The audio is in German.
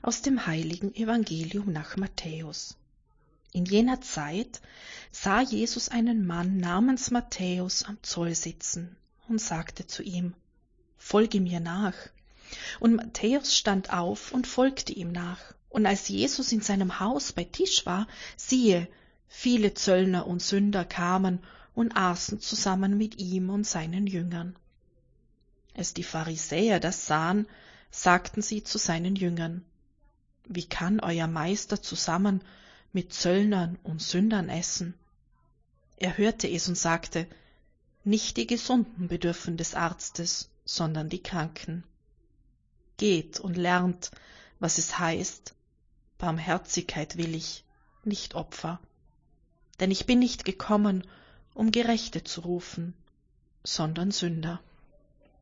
Aus dem heiligen Evangelium nach Matthäus. In jener Zeit sah Jesus einen Mann namens Matthäus am Zoll sitzen und sagte zu ihm: Folge mir nach. Und Matthäus stand auf und folgte ihm nach. Und als Jesus in seinem Haus bei Tisch war, siehe, viele Zöllner und Sünder kamen und aßen zusammen mit ihm und seinen Jüngern. Als die Pharisäer das sahen, sagten sie zu seinen Jüngern: Wie kann euer Meister zusammen mit Zöllnern und Sündern essen? Er hörte es und sagte: Nicht die Gesunden bedürfen des Arztes, sondern die Kranken. Geht und lernt, was es heißt: Barmherzigkeit will ich, nicht Opfer. Denn ich bin nicht gekommen, um Gerechte zu rufen, sondern Sünder.